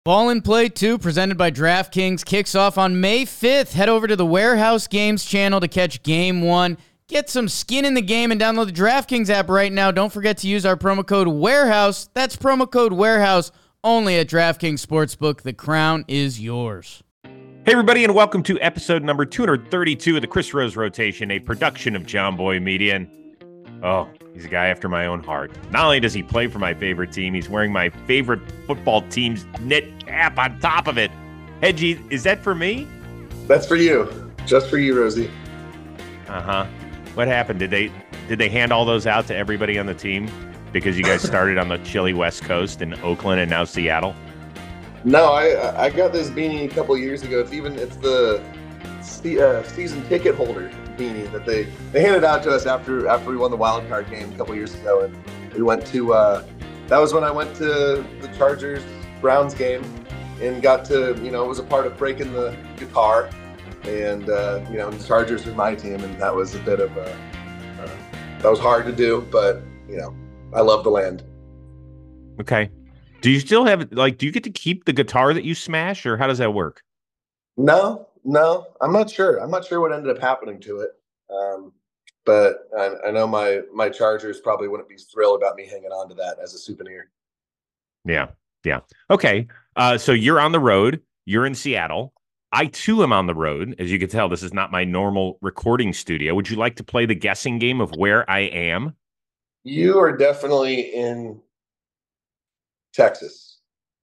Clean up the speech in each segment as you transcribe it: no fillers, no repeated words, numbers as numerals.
Ball and Play 2, presented by DraftKings, kicks off on May 5th. Head over to the Warehouse Games channel to catch Game 1. Get some skin in the game and download the DraftKings app right now. Don't forget to use our promo code WAREHOUSE. That's promo code WAREHOUSE only at DraftKings Sportsbook. The crown is yours. Hey, everybody, and welcome to episode number 232 of the Chris Rose Rotation, a production of John Boy Media. And, he's a guy after my own heart. Not only does he play for my favorite team, he's wearing my favorite football team's knit cap on top of it. Hedgie, is that for me? That's for you. Just for you, Rosie. Uh-huh. What happened? Did they hand all those out to everybody on the team because you guys started on the chilly West Coast in Oakland and now Seattle? No, I got this beanie a couple years ago. It's the season ticket holder beanie that they handed out to us after we won the wild card game a couple years ago, and we went to that was when I went to the Chargers Browns game and got to it was a part of breaking the guitar, and the Chargers are my team, and that was a bit of that was hard to do, but I love the land. Okay. Do you still have do you get to keep the guitar that you smash, or how does that work? No, I'm not sure. I'm not sure what ended up happening to it. But I know my Chargers probably wouldn't be thrilled about me hanging on to that as a souvenir. Yeah. Okay. So you're on the road. You're in Seattle. I, too, am on the road. As you can tell, this is not my normal recording studio. Would you like to play the guessing game of where I am? You are definitely in Texas.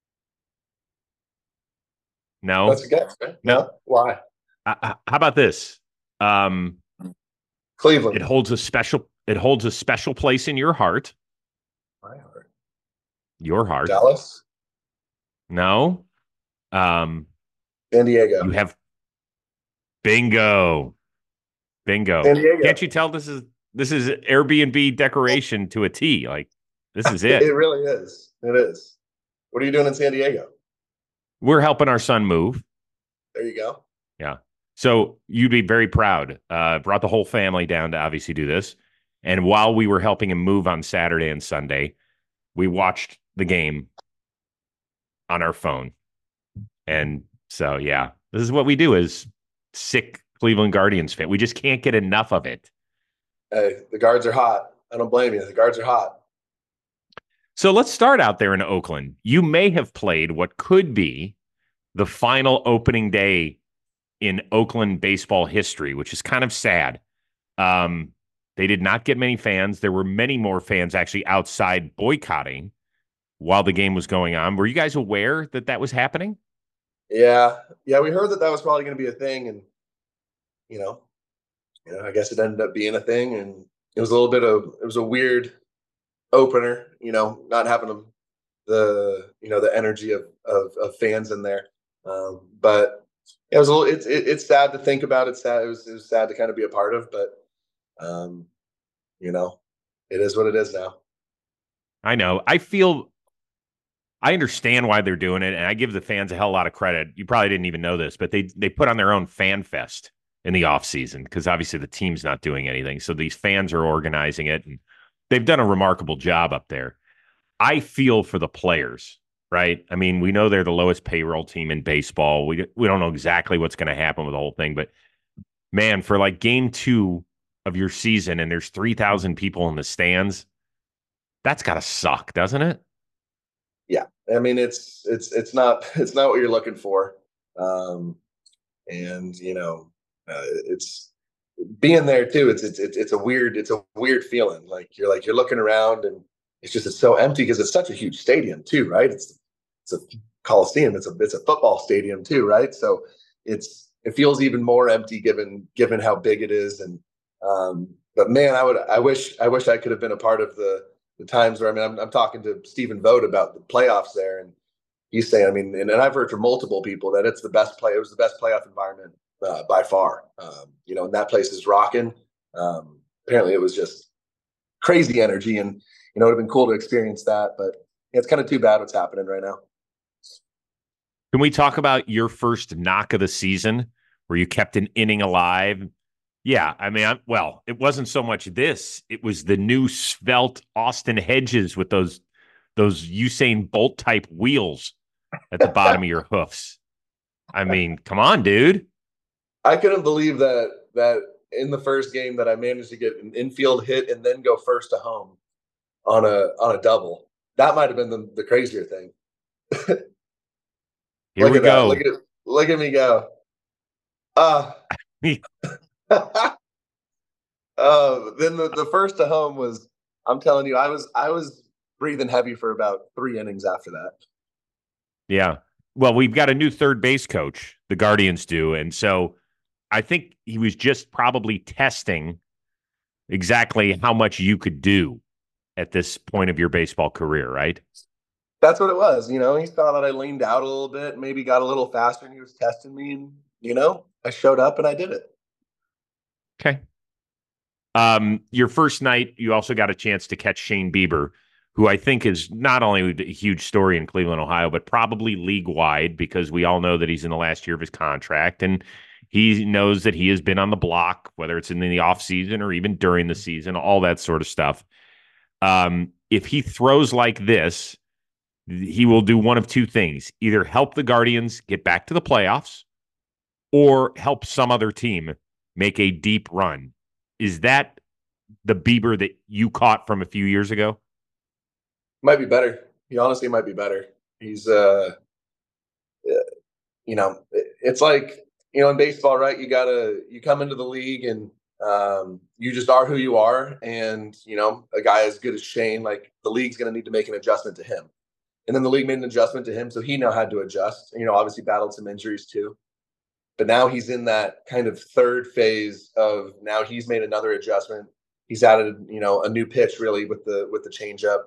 No. That's a guess, right? No. Why? How about this? Cleveland. It holds a special place in your heart. My heart. Your heart. Dallas. No. San Diego. You have bingo. San Diego. Can't you tell this is Airbnb decoration to a T? Like, this is it. It really is. It is. What are you doing in San Diego? We're helping our son move. There you go. Yeah. So you'd be very proud. Brought the whole family down to obviously do this. And while we were helping him move on Saturday and Sunday, we watched the game on our phone. And so, yeah, this is what we do as sick Cleveland Guardians fan. We just can't get enough of it. Hey, the guards are hot. I don't blame you. The guards are hot. So let's start out there in Oakland. You may have played what could be the final opening day in Oakland baseball history, which is kind of sad. They did not get many fans. There were many more fans actually outside boycotting while the game was going on. Were you guys aware that was happening? Yeah, we heard that was probably going to be a thing, and I guess it ended up being a thing, and it was a weird opener, not having the energy of fans in there, but it was it's sad to think about. It's sad. It was sad to kind of be a part of, but it is what it is now. I know. I understand why they're doing it, and I give the fans a hell of a lot of credit. You probably didn't even know this, but they put on their own fan fest in the offseason because obviously the team's not doing anything. So these fans are organizing it, and they've done a remarkable job up there. I feel for the players, right? I mean, we know they're the lowest payroll team in baseball. We don't know exactly what's going to happen with the whole thing, but man, for like game 2 of your season and there's 3,000 people in the stands, that's got to suck, doesn't it? Yeah. I mean, it's not what you're looking for. It's being there too. It's a weird feeling. Like you're looking around and it's so empty because it's such a huge stadium too, right? It's a Coliseum. It's a football stadium too, right? So it feels even more empty given how big it is. And but man, I wish I could have been a part of the times where, I'm talking to Stephen Vogt about the playoffs there, and he's saying, and I've heard from multiple people that it was the best playoff environment by far. And that place is rocking. Apparently it was just crazy energy, and it would have been cool to experience that, but it's kind of too bad what's happening right now. Can we talk about your first knock of the season where you kept an inning alive? Yeah, it wasn't so much this. It was the new svelte Austin Hedges with those Usain Bolt type wheels at the bottom of your hoofs. I mean, come on, dude. I couldn't believe that in the first game that I managed to get an infield hit and then go first to home on a double. That might have been the crazier thing. Here Look we at that. go. Look at me go. Uh then the first to home was, I'm telling you, I was breathing heavy for about 3 innings after that. Yeah. Well, we've got a new third base coach, the Guardians do. And so I think he was just probably testing exactly how much you could do at this point of your baseball career, right? That's what it was. He saw that I leaned out a little bit, maybe got a little faster, and he was testing me. And, I showed up and I did it. Okay. Your first night, you also got a chance to catch Shane Bieber, who I think is not only a huge story in Cleveland, Ohio, but probably league-wide, because we all know that he's in the last year of his contract, and he knows that he has been on the block, whether it's in the offseason or even during the season, all that sort of stuff. If he throws like this, he will do one of two things: either help the Guardians get back to the playoffs or help some other team make a deep run. Is that the Bieber that you caught from a few years ago? Might be better. He honestly might be better. He's it's like, in baseball, right? You come into the league and you just are who you are. And, a guy as good as Shane, like, the league's going to need to make an adjustment to him. And then the league made an adjustment to him. So he now had to adjust, obviously battled some injuries too. But now he's in that kind of third phase of, now he's made another adjustment. He's added, a new pitch really with the changeup.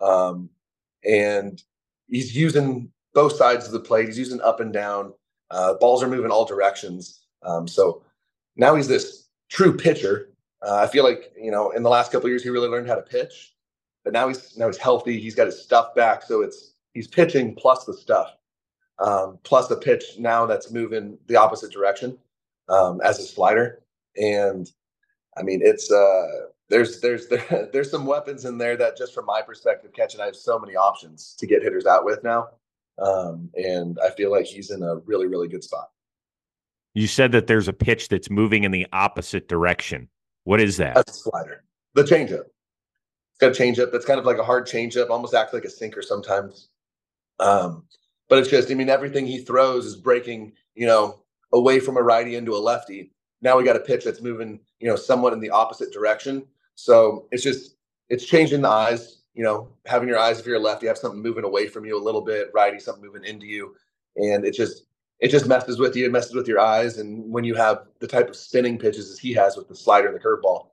And he's using both sides of the plate. He's using up and down. Balls are moving all directions. So now he's this true pitcher. I feel like, in the last couple of years, he really learned how to pitch. But now he's healthy. He's got his stuff back. So he's pitching plus the stuff, plus the pitch now that's moving the opposite direction as a slider. And I mean, it's there's some weapons in there that, just from my perspective, catching, I have so many options to get hitters out with now. And I feel like he's in a really, really good spot. You said that there's a pitch that's moving in the opposite direction. What is that? That's a slider. The changeup. It's got a changeup that's kind of like a hard changeup, almost acts like a sinker sometimes. But it's just, everything he throws is breaking, away from a righty into a lefty. Now we got a pitch that's moving, somewhat in the opposite direction. So it's changing the eyes, having your eyes, if you're a lefty, have something moving away from you a little bit, righty, something moving into you. And it just messes with you. It messes with your eyes. And when you have the type of spinning pitches as he has with the slider and the curveball,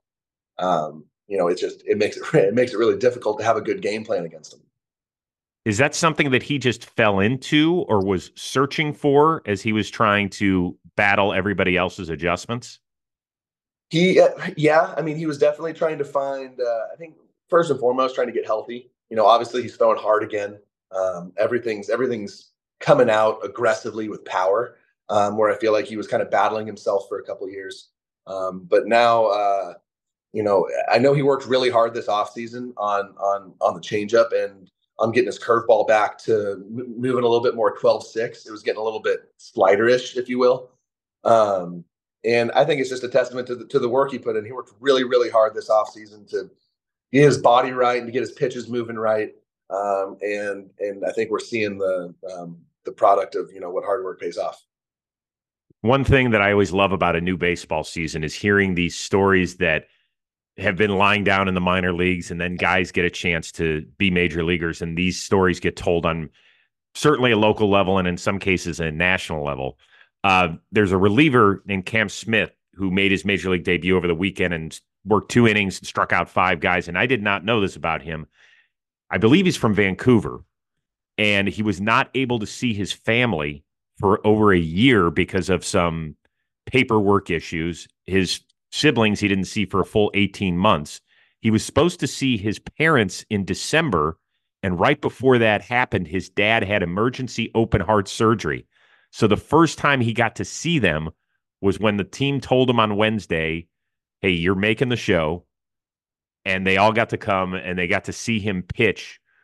it makes it really difficult to have a good game plan against him. Is that something that he just fell into or was searching for as he was trying to battle everybody else's adjustments? He was definitely trying to find, I think, first and foremost, trying to get healthy. Obviously he's throwing hard again. Everything's coming out aggressively with power, where I feel like he was kind of battling himself for a couple of years. But now, I know he worked really hard this offseason on the changeup and on getting his curveball back to moving a little bit more 12-6. It was getting a little bit sliderish, if you will. And I think it's just a testament to the work he put in. He worked really, really hard this offseason to get his body right and to get his pitches moving right. And I think we're seeing the product of, what hard work pays off. One thing that I always love about a new baseball season is hearing these stories that have been lying down in the minor leagues, and then guys get a chance to be major leaguers. And these stories get told on certainly a local level and in some cases a national level. There's a reliever named Cam Smith who made his major league debut over the weekend and worked 2 innings and struck out 5 guys. And I did not know this about him. I believe he's from Vancouver, and he was not able to see his family for over a year because of some paperwork issues. His siblings he didn't see for a full 18 months. He was supposed to see his parents in December, and right before that happened, his dad had emergency open heart surgery. So the first time he got to see them was when the team told him on Wednesday, hey, you're making the show. And they all got to come and they got to see him pitch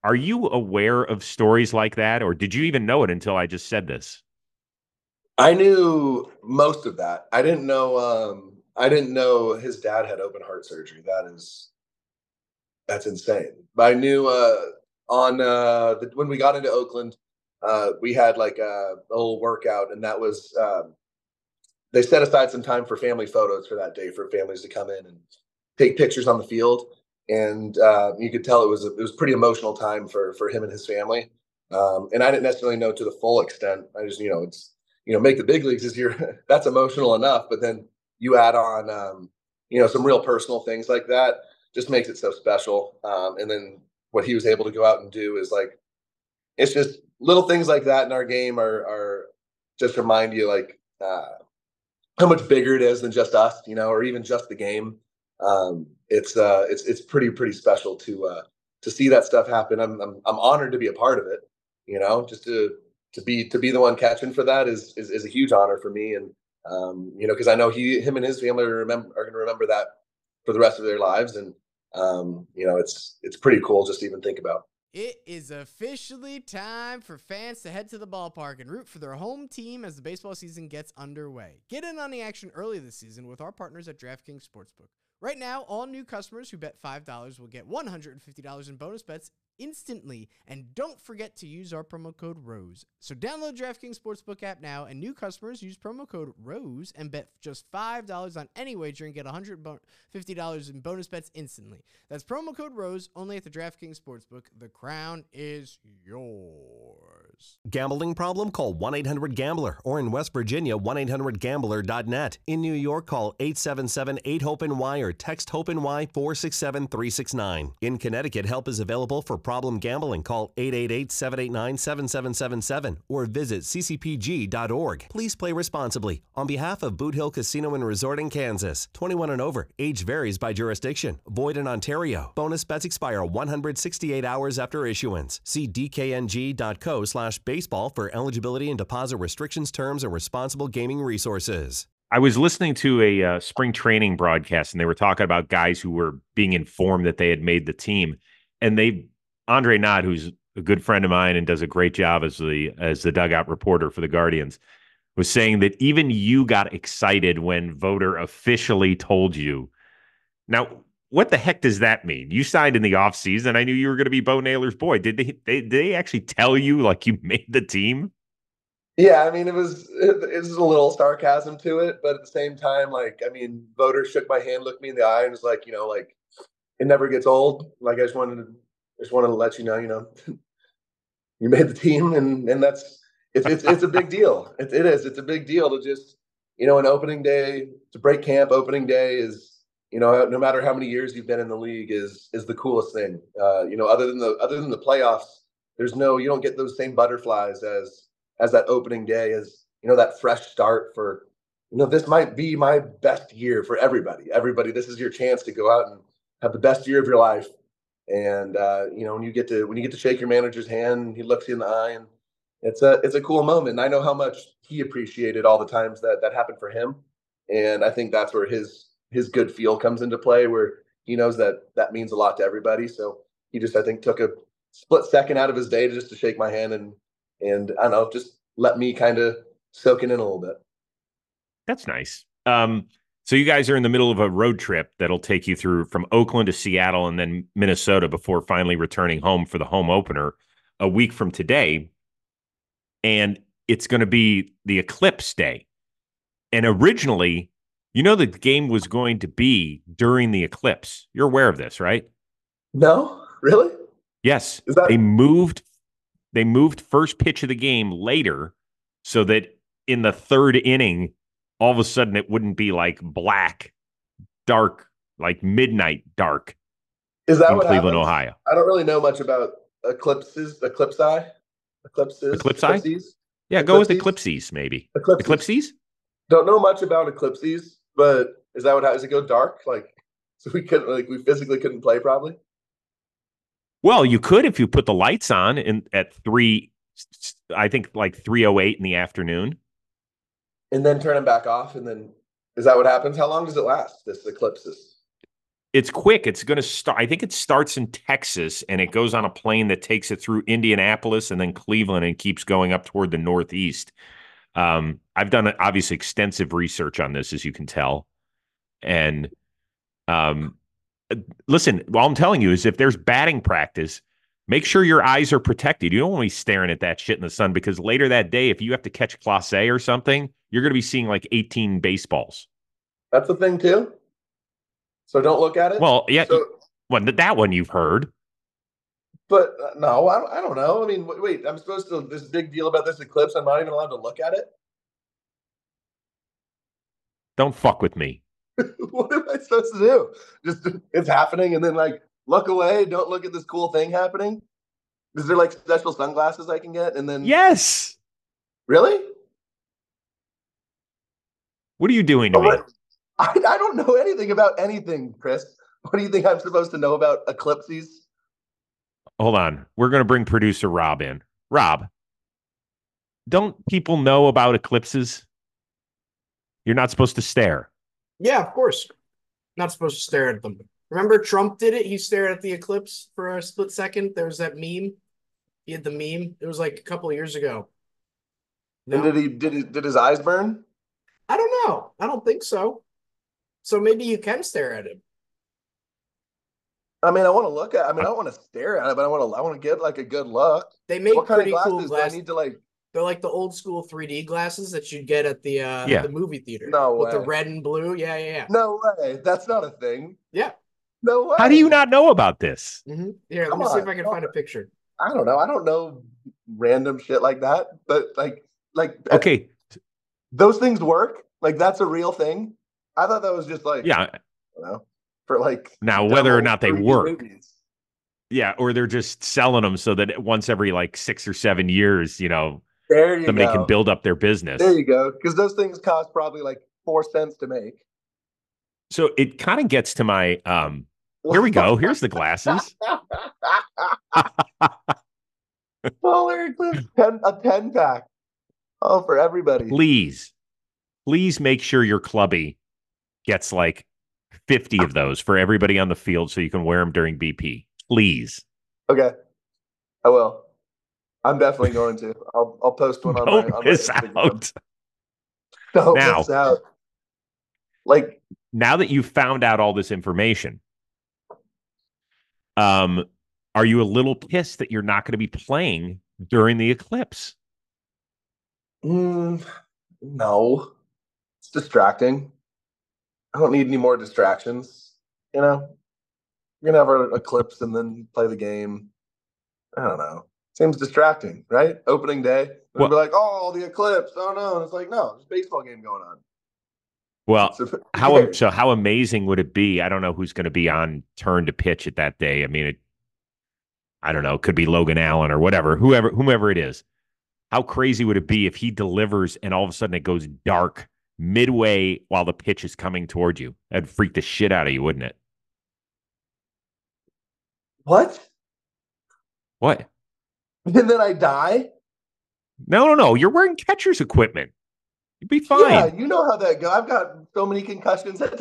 Are you aware of stories like that, or did you even know it until I just said this? I knew most of that. I didn't know. I didn't know his dad had open heart surgery. That's insane. But I knew when we got into Oakland, we had like a little workout, and that was they set aside some time for family photos for that day for families to come in and take pictures on the field. And you could tell it was pretty emotional time for him and his family. And I didn't necessarily know to the full extent. I just it's make the big leagues is your that's emotional enough, but then you add on some real personal things like that just makes it so special. And then what he was able to go out and do is like it's just little things like that in our game are just remind you like how much bigger it is than just us, or even just the game. It's pretty special to see that stuff happen. I'm honored to be a part of it. Just to be the one catching for that is a huge honor for me, and because I know him and his family are going to remember that for the rest of their lives, and it's pretty cool just to even think about. It is officially time for fans to head to the ballpark and root for their home team as the baseball season gets underway. Get in on the action early this season with our partners at DraftKings Sportsbook. Right now, all new customers who bet $5 will get $150 in bonus bets instantly, and don't forget to use our promo code ROSE. So download DraftKings Sportsbook app now, and new customers use promo code ROSE and bet just $5 on any wager and get $150 in bonus bets instantly. That's promo code ROSE only at the DraftKings Sportsbook. The crown is yours. Gambling problem? Call 1-800-GAMBLER, or in West Virginia, 1-800-GAMBLER.net. In New York, call 877-8-HOPE-NY or text HOPE-NY 467-369. In Connecticut, help is available for problem gambling. Call 888-789-7777 or visit ccpg.org. Please play responsibly. On behalf of Boot Hill Casino and Resort in Kansas, 21 and over. Age varies by jurisdiction. Void in Ontario. Bonus bets expire 168 hours after issuance. See dkng.co/baseball for eligibility and deposit restrictions, terms, and responsible gaming resources. I was listening to a spring training broadcast, and they were talking about guys who were being informed that they had made the team. And Andre Knott, who's a good friend of mine and does a great job as the dugout reporter for the Guardians, was saying that even you got excited when Voter officially told you. Now, what the heck does that mean? You signed in the offseason. I knew you were going to be Bo Naylor's boy. Did they actually tell you like you made the team? Yeah, I mean, it was a little sarcasm to it, but at the same time, Voter shook my hand, looked me in the eye, and was like, like it never gets old. Like I just wanted to let you know, you made the team, and it's a big deal. It is. It's a big deal to just an opening day to break camp. Opening day is no matter how many years you've been in the league is the coolest thing. Other than the playoffs, you don't get those same butterflies as that opening day, as that fresh start for this might be my best year for everybody. This is your chance to go out and have the best year of your life. And when you get to shake your manager's hand, he looks you in the eye, and it's a cool moment. And I know how much he appreciated all the times that happened for him. And I think that's where his good feel comes into play, where he knows that means a lot to everybody. So he just, I think, took a split second out of his day to shake my hand and I don't know, just let me kind of soak it in a little bit. That's nice. So you guys are in the middle of a road trip that'll take you through from Oakland to Seattle and then Minnesota before finally returning home for the home opener a week from today. And it's going to be the Eclipse Day. And originally, the game was going to be during the eclipse. You're aware of this, right? No, really? Yes. They moved first pitch of the game later so that in the third inning, all of a sudden it wouldn't be like black, dark, like midnight dark. Is that in what Cleveland, happens? Ohio? I don't really know much about eclipses. Eclipsi? Eclipses? Yeah, go with eclipses, maybe. Eclipses? Don't know much about eclipses, but is that what happens? Does it go dark? So we physically couldn't play probably? Well, you could if you put the lights on at 3:08 in the afternoon. And then turn them back off, and then is that what happens? How long does it last, this eclipses? It's quick. It's going to start. I think it starts in Texas and it goes on a plane that takes it through Indianapolis and then Cleveland and keeps going up toward the Northeast. I've done obviously extensive research on this, as you can tell. And listen, all I'm telling you is if there's batting practice, make sure your eyes are protected. You don't want to be staring at that shit in the sun because later that day, if you have to catch Class A or something, you're going to be seeing like 18 baseballs. That's the thing too. So don't look at it. Well, yeah, So, that one you've heard. but no, I don't know. I mean, wait, I'm supposed to. This big deal about this eclipse. I'm not even allowed to look at it. Don't fuck with me. What am I supposed to do? Just it's happening, and then like look away. Don't look at this cool thing happening. Is there like special sunglasses I can get? And then Yes. really, What are you doing to me? I don't know anything about anything, Chris. What do you think I'm supposed to know about eclipses? Hold on. We're going to bring producer Rob in. Rob, don't people know about eclipses? You're not supposed to stare. Yeah, of course. Not supposed to stare at them. Remember Trump did it? He stared at the eclipse for a split second. There was that meme. He had the meme. It was like a couple of years ago. No? And did his eyes burn? I don't know. I don't think so. So maybe you can stare at him. I mean, I want to look at. I mean, I don't want to stare at it, but I want to get like a good look. They make What kind of pretty glasses cool do I glasses. need to like? They're like the old school 3D glasses that you'd get at the movie theater. No with the way. red and blue. Yeah. No way. That's not a thing. Yeah. No way. How do you not know about this? Mm-hmm. Here, let Come me see if on. I can find a picture. I don't know. I don't know random shit like that. But like Okay. those things work. Like that's a real thing. I thought that was just like Yeah. I don't know, for like Now, whether or not they 3D work. movies. Yeah. Or they're just selling them so that once every like 6 or 7 years, There you somebody go. can build up their business. There you go. Because those things cost probably like 4 cents to make. So it kind of gets to my here we go. Here's the glasses. Polar Eclipse, a 10-pack. Oh, for everybody. Please make sure your clubby gets like 50 of those for everybody on the field so you can wear them during BP. Please. Okay. I will. I'm definitely going to. I'll post one on Don't my miss Instagram. out. Don't Now. miss out. Like, Now that you've found out all this information, are you a little pissed that you're not going to be playing during the eclipse? no. It's distracting. I don't need any more distractions. We're gonna have our eclipse and then play the game. I don't know. Seems distracting, right? Opening day. We'll be like, oh, the eclipse. Oh no. And it's like, no, there's a baseball game going on. Well, So, how amazing would it be? I don't know who's going to be on turn to pitch at that day. I mean, I don't know. It could be Logan Allen or whomever it is. How crazy would it be if he delivers and all of a sudden it goes dark midway while the pitch is coming toward you? That'd freak the shit out of you, wouldn't it? what? What? And then I die? No. You're wearing catcher's equipment. You'd be fine. Yeah, you know how that goes. I've got so many concussions. I'm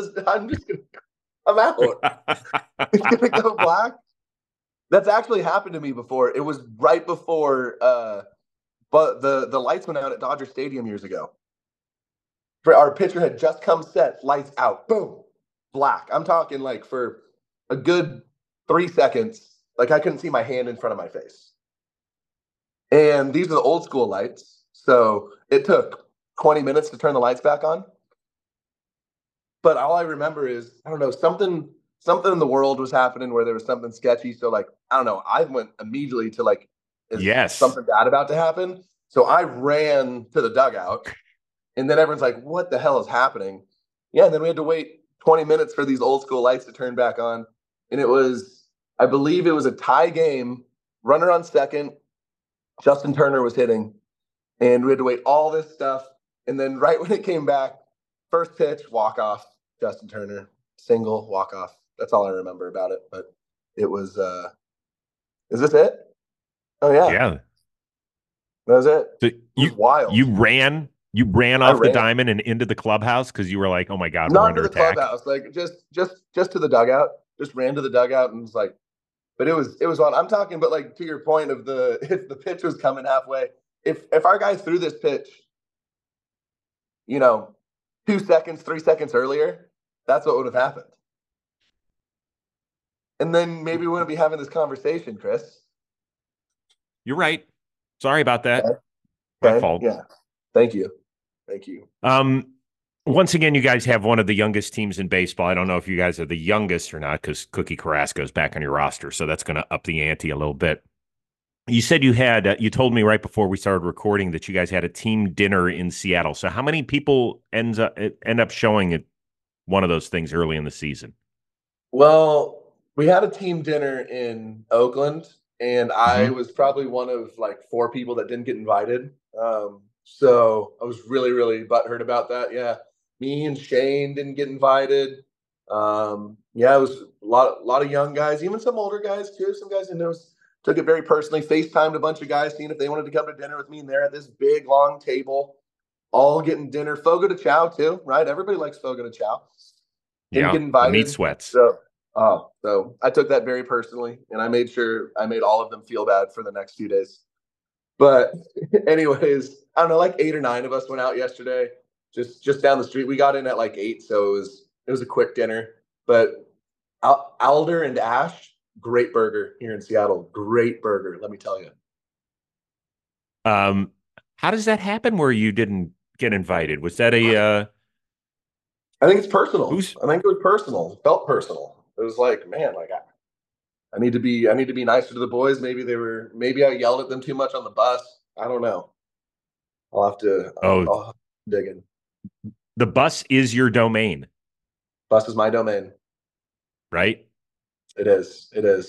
out. It's gonna go black. That's actually happened to me before. It was right before but the lights went out at Dodger Stadium years ago. Our pitcher had just come set, lights out, boom, black. I'm talking like for a good 3 seconds, like I couldn't see my hand in front of my face. And these are the old school lights, so it took 20 minutes to turn the lights back on. But all I remember is, I don't know, something in the world was happening where there was something sketchy. So like, I don't know, I went immediately to like, is Yes. something bad about to happen? So I ran to the dugout and then everyone's like, what the hell is happening? Yeah. And then we had to wait 20 minutes for these old school lights to turn back on. And it was, I believe it was a tie game, runner on second, Justin Turner was hitting, and we had to wait all this stuff. And then right when it came back, first pitch, walk off, Justin Turner, single, walk off. That's all I remember about it. But it was, is this it? Oh, yeah. Yeah. That was it. So It was wild. you ran You ran I off the ran. diamond and into the clubhouse because you were like, "Oh my God, we're Not under to the attack." clubhouse, like just to the dugout. Just ran to the dugout and was like, but it was on. I'm talking, but like to your point of the if the pitch was coming halfway, if our guy threw this pitch, 2 seconds, 3 seconds earlier, that's what would have happened. And then maybe we wouldn't be having this conversation, Chris. You're right. Sorry about that. Okay. My fault. Yeah. Thank you. Once again, you guys have one of the youngest teams in baseball. I don't know if you guys are the youngest or not because Cookie Carrasco is back on your roster, so that's going to up the ante a little bit. You said you had, you told me right before we started recording that you guys had a team dinner in Seattle. So how many people end up showing at one of those things early in the season? Well, we had a team dinner in Oakland, and I was probably one of like 4 people that didn't get invited. So I was really, really butthurt about that. Yeah. Me and Shane didn't get invited. Yeah, it was a lot of young guys, even some older guys too. Some guys took it very personally. FaceTimed a bunch of guys, seeing if they wanted to come to dinner with me, and they're at this big long table, all getting dinner. Fogo de Chao too, right? Everybody likes Fogo de Chao. Didn't get invited. Meat sweats. So I took that very personally, and I made sure I made all of them feel bad for the next few days. But anyways, I don't know, like 8 or 9 of us went out yesterday, just down the street. We got in at like 8, so it was a quick dinner. But Alder and Ash, great burger here in Seattle. Great burger, let me tell you. How does that happen where you didn't get invited? Was that I think it's personal. I think it was personal. It felt personal. It was like, man, like I need to be nicer to the boys. Maybe I yelled at them too much on the bus. I don't know. I'll have to I'll dig in. The bus is your domain. Bus is my domain. Right? It is.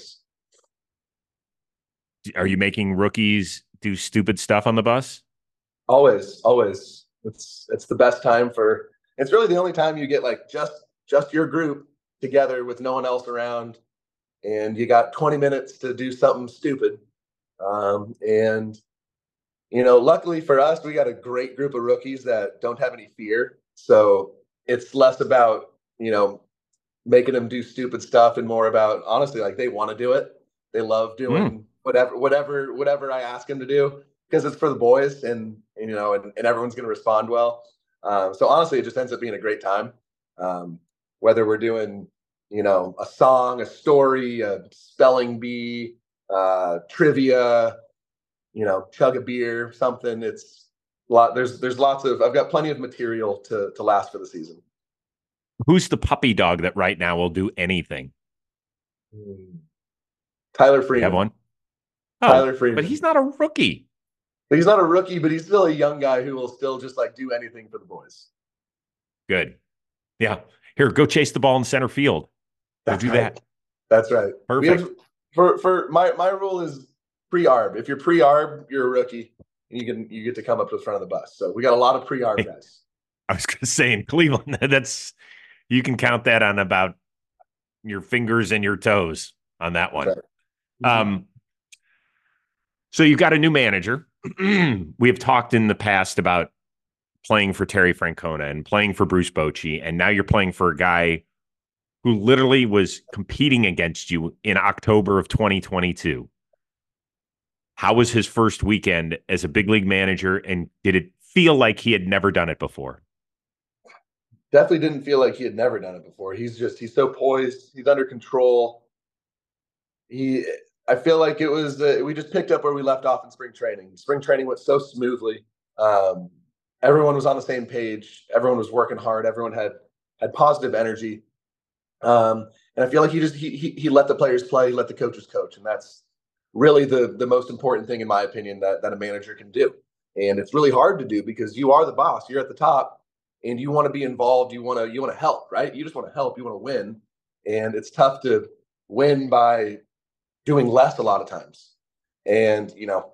Are you making rookies do stupid stuff on the bus? Always. It's the best time it's really the only time you get like just your group together with no one else around, and you got 20 minutes to do something stupid. And luckily for us, we got a great group of rookies that don't have any fear. So it's less about, making them do stupid stuff and more about, honestly, like they want to do it. They love doing whatever I ask them to do because it's for the boys and everyone's going to respond well. So honestly, it just ends up being a great time. Whether we're doing, a song, a story, a spelling bee, trivia, chug a beer, something. It's a lot. There's lots of. I've got plenty of material to last for the season. Who's the puppy dog that right now will do anything? Tyler Freeman. You have one? Oh, Tyler Freeman. But he's not a rookie. He's not a rookie, but he's still a young guy who will still just like do anything for the boys. Good. Yeah. Here, go chase the ball in center field. Do that. That's right. Perfect. For my rule is pre-arb. If you're pre-arb, you're a rookie, and you get to come up to the front of the bus. So we got a lot of pre-arb guys. I was going to say in Cleveland, you can count that on about your fingers and your toes on that one. Right. So you've got a new manager. We have talked in the past about playing for Terry Francona and playing for Bruce Bochy, and now you're playing for a guy who literally was competing against you in October of 2022. How was his first weekend as a big league manager, and did it feel like he had never done it before? Definitely didn't feel like he had never done it before. He's so poised. He's under control. I feel like it was we just picked up where we left off in spring training. Spring training went so smoothly. Everyone was on the same page. Everyone was working hard. Everyone had positive energy. And I feel like he let the players play. He let the coaches coach, and that's really the most important thing, in my opinion, that a manager can do. And it's really hard to do because you are the boss. You're at the top, and you want to be involved. You want to help, right? You just want to help. You want to win, and it's tough to win by doing less a lot of times. And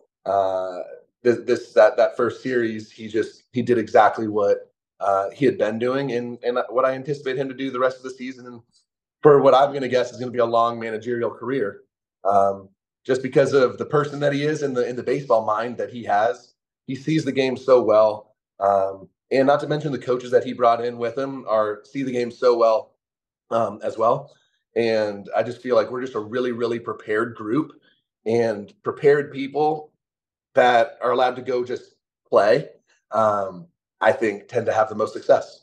that first series, he did exactly what he had been doing, and what I anticipate him to do the rest of the season, and for what I'm going to guess is going to be a long managerial career. Just because of the person that he is and the baseball mind that he has. He sees the game so well. And not to mention the coaches that he brought in with him see the game so well as well. And I just feel like we're just a really, really prepared group and prepared people that are allowed to go just play. I think tend to have the most success.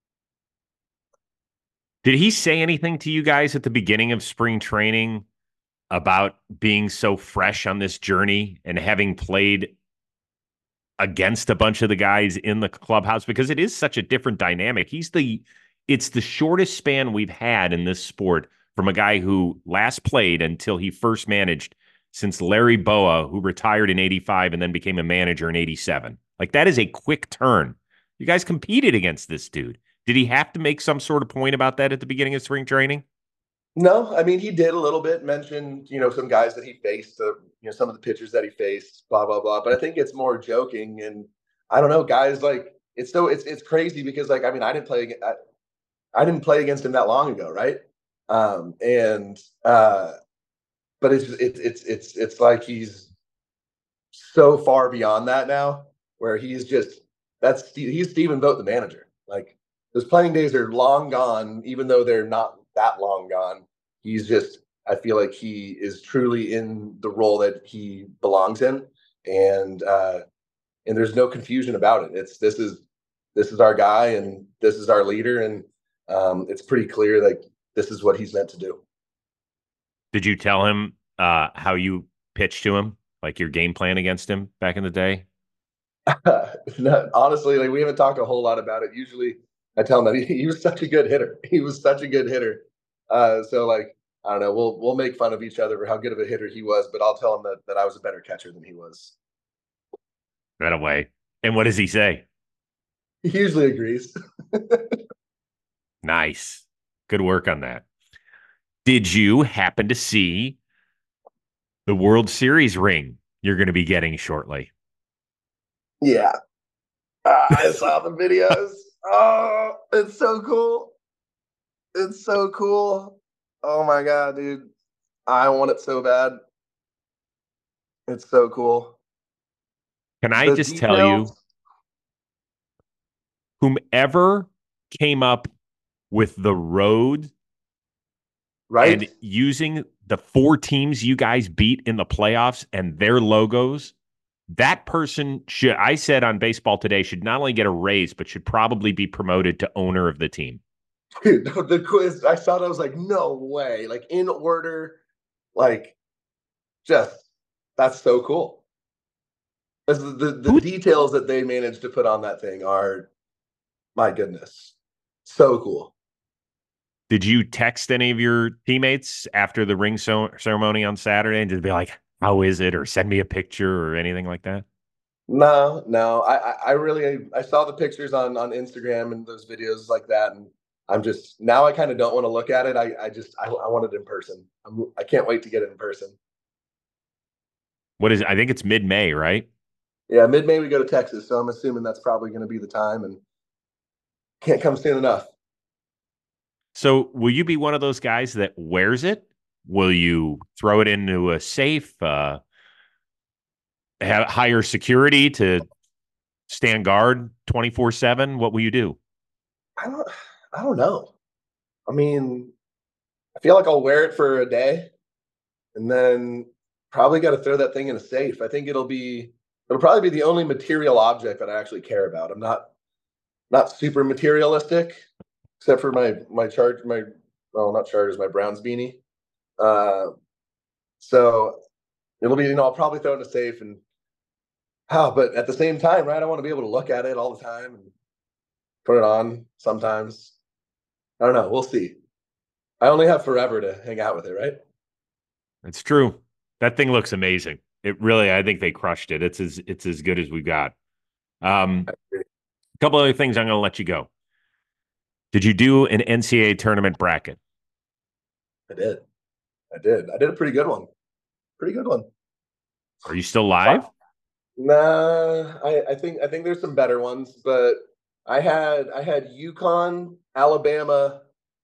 Did he say anything to you guys at the beginning of spring training about being so fresh on this journey and having played against a bunch of the guys in the clubhouse? Because it is such a different dynamic. It's the shortest span we've had in this sport from a guy who last played until he first managed since Larry Boa, who retired in 85 and then became a manager in 87. Like, that is a quick turn. You guys competed against this dude. Did he have to make some sort of point about that at the beginning of spring training? No, I mean, he did a little bit mention, some guys that he faced, some of the pitchers that he faced, blah, blah, blah. But I think it's more joking. And I don't know, guys, like, it's crazy because, like, I mean, I didn't play against him that long ago. Right. But it's like he's so far beyond that now, where he's Stephen Vogt, the manager. Like, those playing days are long gone, even though they're not that long gone. I feel like he is truly in the role that he belongs in, and there's no confusion about it. This is our guy, and this is our leader, and it's pretty clear that this is what he's meant to do. Did you tell him how you pitched to him, like your game plan against him back in the day? No, honestly, like, we haven't talked a whole lot about it. Usually I tell him that he was such a good hitter. He was such a good hitter. So, like, I don't know, we'll make fun of each other for how good of a hitter he was, but I'll tell him that I was a better catcher than he was. Right away. And what does he say? He usually agrees. Nice. Good work on that. Did you happen to see the World Series ring you're going to be getting shortly? Yeah. I saw the videos. Oh, it's so cool. It's so cool. Oh my God, dude. I want it so bad. It's so cool. Can I just tell you, whomever came up with the road, right, and using the 4 teams you guys beat in the playoffs and their logos, that person should, I said on Baseball Today, should not only get a raise, but should probably be promoted to owner of the team. Dude, the quiz, I saw that, I was like, no way. Like, in order, like, just, that's so cool. The details that they managed to put on that thing are, my goodness, so cool. Did you text any of your teammates after the ring ceremony on Saturday and just be like, how is it? Or send me a picture or anything like that? No. I saw the pictures on Instagram and those videos like that. And now I kind of don't want to look at it. I want it in person. I can't wait to get it in person. What is it? I think it's mid-May, right? Yeah, mid-May we go to Texas. So I'm assuming that's probably going to be the time, and can't come soon enough. So will you be one of those guys that wears it? Will you throw it into a safe, have higher security to stand guard 24/7? What will you do? I don't know. I mean, I feel like I'll wear it for a day and then probably got to throw that thing in a safe. I think it'll probably be the only material object that I actually care about. I'm not super materialistic, except for my Browns beanie. So it'll be, I'll probably throw it in a safe, but at the same time, right, I want to be able to look at it all the time and put it on sometimes. I don't know. We'll see. I only have forever to hang out with it, right? It's true. That thing looks amazing. It really, I think they crushed it. It's as good as we got. A couple other things I'm going to let you go. Did you do an NCAA tournament bracket? I did. I did a pretty good one. Are you still live? Nah, I think there's some better ones, but I had UConn, Alabama,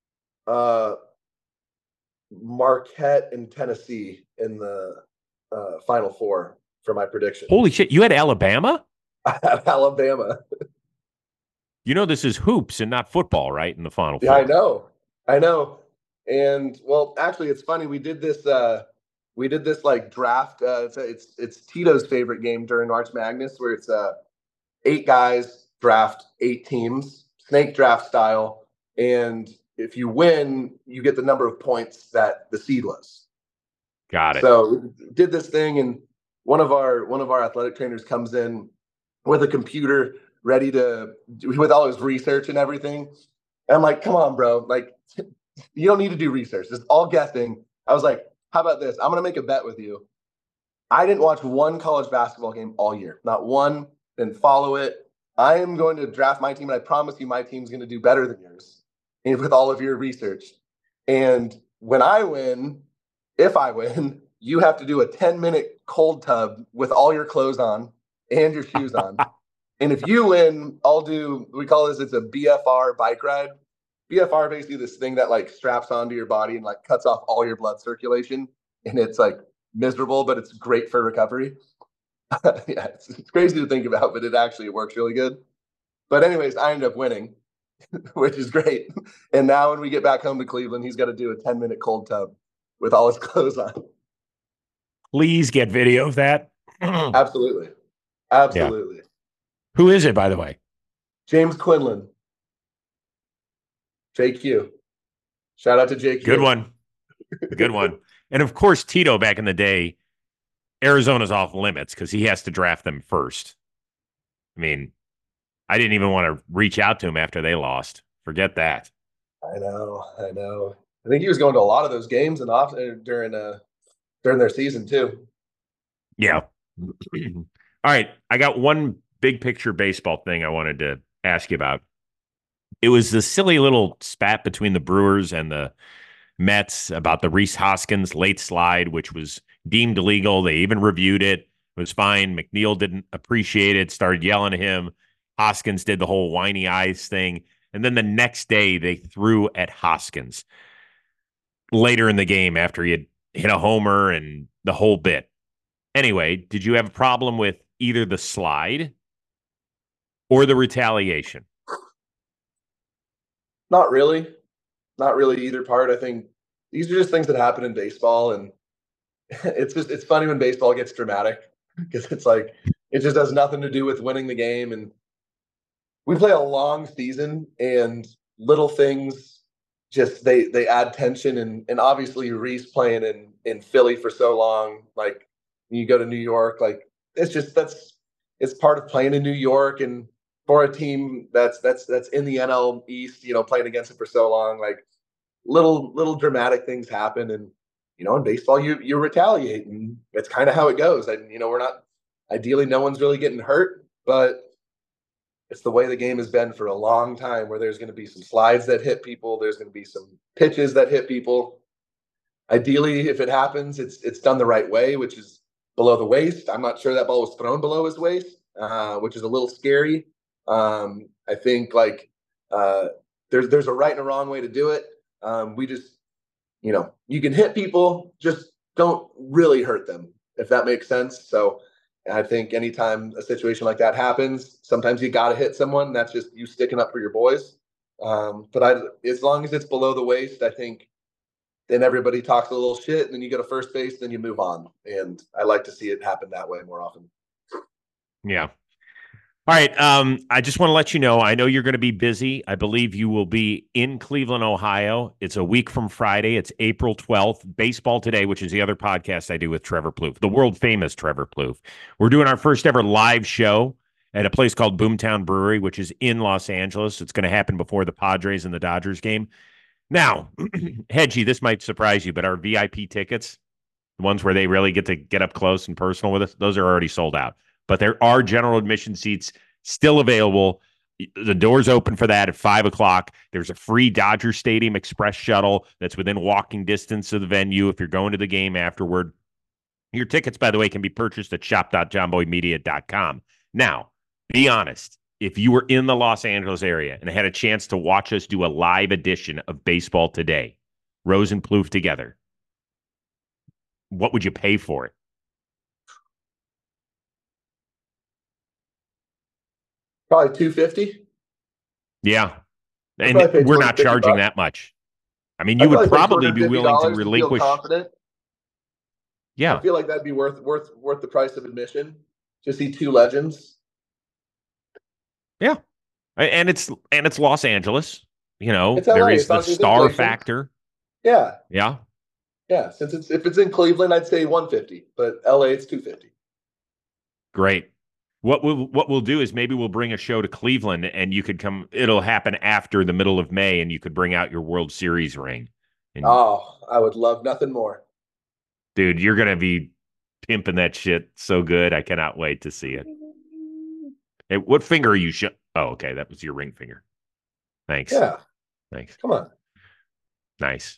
Marquette, and Tennessee in the Final Four for my prediction. Holy shit! You had Alabama? I had Alabama. You know, this is hoops and not football, right? In the Final Yeah, Four. I know. And well, actually, it's funny. We did this. We did this like draft. It's Tito's favorite game during March Madness, where it's 8 guys draft 8 teams, snake draft style, and if you win, you get the number of points that the seed was. Got it. So we did this thing, and one of our athletic trainers comes in with a computer ready to with all his research and everything. And I'm like, come on, bro. Like, you don't need to do research. It's all guessing. I was like, how about this? I'm going to make a bet with you. I didn't watch one college basketball game all year. Not one. Didn't follow it. I am going to draft my team, and I promise you my team's going to do better than yours and with all of your research. And when I win, if I win, you have to do a 10-minute cold tub with all your clothes on and your shoes on. And if you win, we call this, it's a BFR bike ride. BFR basically this thing that like straps onto your body and like cuts off all your blood circulation. And it's like miserable, but it's great for recovery. Yeah, it's crazy to think about, but it works really good. But anyways, I ended up winning, which is great. And now when we get back home to Cleveland, he's got to do a 10-minute cold tub with all his clothes on. Please get video of that. Absolutely. Yeah. Who is it, by the way? James Quinlan. JQ. Shout out to JQ. Good one. Good one. And of course, Tito back in the day, Arizona's off limits because he has to draft them first. I mean, I didn't even want to reach out to him after they lost. Forget that. I know. I think he was going to a lot of those games and off during their season too. Yeah. All right. I got one big picture baseball thing I wanted to ask you about. It was the silly little spat between the Brewers and the Mets about the Rhys Hoskins late slide, which was deemed illegal. They even reviewed it. It was fine. McNeil didn't appreciate it, started yelling at him. Hoskins did the whole whiny eyes thing. And then the next day they threw at Hoskins later in the game after he had hit a homer and the whole bit. Anyway, did you have a problem with either the slide or the retaliation? Not really either part. I think these are just things that happen in baseball, and it's funny when baseball gets dramatic because it's like it just has nothing to do with winning the game. And we play a long season, and little things just they add tension. And obviously Rhys playing in Philly for so long, like you go to New York, like it's part of playing in New York. And for a team that's in the NL East, playing against it for so long, like little dramatic things happen. And in baseball you retaliate, and it's kind of how it goes. And we're not, ideally no one's really getting hurt, but it's the way the game has been for a long time, where there's going to be some slides that hit people, there's going to be some pitches that hit people. Ideally, if it happens, it's done the right way, which is below the waist. I'm not sure that ball was thrown below his waist, which is a little scary. I think there's a right and a wrong way to do it. We just, you can hit people, just don't really hurt them, if that makes sense. So I think anytime a situation like that happens, sometimes you got to hit someone. That's just you sticking up for your boys. But as long as it's below the waist, I think then everybody talks a little shit, and then you go to first base, then you move on. And I like to see it happen that way more often. Yeah. All right. I just want to let you know, I know you're going to be busy. I believe you will be in Cleveland, Ohio. It's a week from Friday. It's April 12th. Baseball Today, which is the other podcast I do with Trevor Plouffe, the world famous Trevor Plouffe. We're doing our first ever live show at a place called Boomtown Brewery, which is in Los Angeles. It's going to happen before the Padres and the Dodgers game. Now, Hedgie, this might surprise you, but our VIP tickets, the ones where they really get to get up close and personal with us, those are already sold out. But there are general admission seats still available. The doors open for that at 5:00. There's a free Dodger Stadium Express shuttle that's within walking distance of the venue if you're going to the game afterward. Your tickets, by the way, can be purchased at shop.johnboymedia.com. Now, be honest. If you were in the Los Angeles area and had a chance to watch us do a live edition of Baseball Today, Rose and Plouffe together, what would you pay for it? Probably $250. Yeah. I'd probably pay And we're not charging $250. that much. I mean, you would probably be willing to feel relinquish. confident. Yeah. I feel like that'd be worth the price of admission to see two legends. Yeah. And it's Los Angeles. You know, It's LA. there is It's the not- it's star inflation. factor. Yeah, Yeah. yeah. If it's in Cleveland, I'd say 150, but LA it's 250. Great. What we'll do is maybe we'll bring a show to Cleveland and you could come. It'll happen after the middle of May and you could bring out your World Series ring. And, Oh, I would love nothing more. dude, you're going to be pimping that shit so good. I cannot wait to see it. Hey, what finger are you Oh, okay. That was your ring finger. Thanks. Yeah, Thanks. come on. Nice.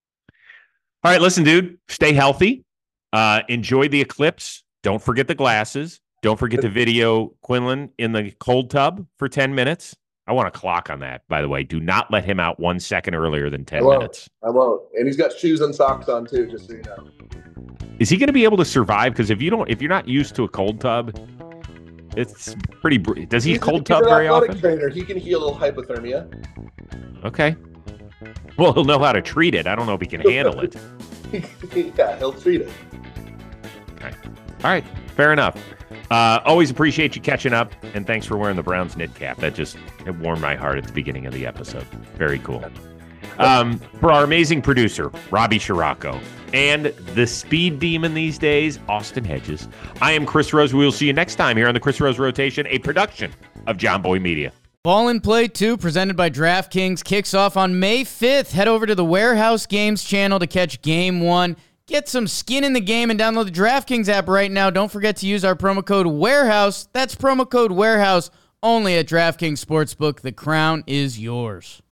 All right, listen, dude, stay healthy. Enjoy the eclipse. Don't forget the glasses. Don't forget to video Quinlan in the cold tub for 10 minutes. I want a clock on that, by the way. Do not let him out 1 second earlier than 10 minutes. I won't. And he's got shoes and socks on too, just so you know. Is he going to be able to survive? Because if you're not used to a cold tub, it's pretty. Does he cold tub very often? Trainer. He can heal hypothermia. Okay. Well, he'll know how to treat it. I don't know if he can handle it. Yeah, he'll treat it. Okay. All right. Fair enough. Always appreciate you catching up, and thanks for wearing the Browns knit cap. It warmed my heart at the beginning of the episode. Very cool. For our amazing producer, Robbie Scirocco, and the speed demon these days, Austin Hedges, I am Chris Rose. We will see you next time here on the Chris Rose Rotation, a production of John Boy Media. Ball and Play 2, presented by DraftKings, kicks off on May 5th. Head over to the Warehouse Games channel to catch Game 1. Get some skin in the game and download the DraftKings app right now. Don't forget to use our promo code WAREHOUSE. That's promo code WAREHOUSE only at DraftKings Sportsbook. The crown is yours.